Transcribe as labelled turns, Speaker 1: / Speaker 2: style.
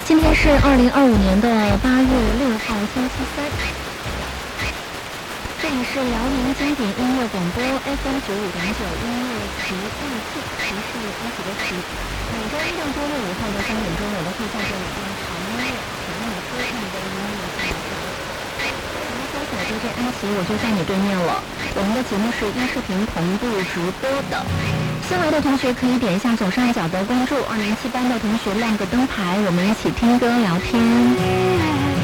Speaker 1: 今天是2025年的8月6号，星期三。这里是辽宁经典音乐广播 FM 95.9音乐奇遇记，奇是欢喜的奇。每周一到周六午后的3点钟，我都会在这里用好音乐、好听的歌，让你的音乐下载。搜索DJ 安琪，我就在你对面了。我们的节目是音视频同步直播的。新来的同学可以点一下左上角的关注，2年7班的同学亮个灯牌，我们一起听歌聊天。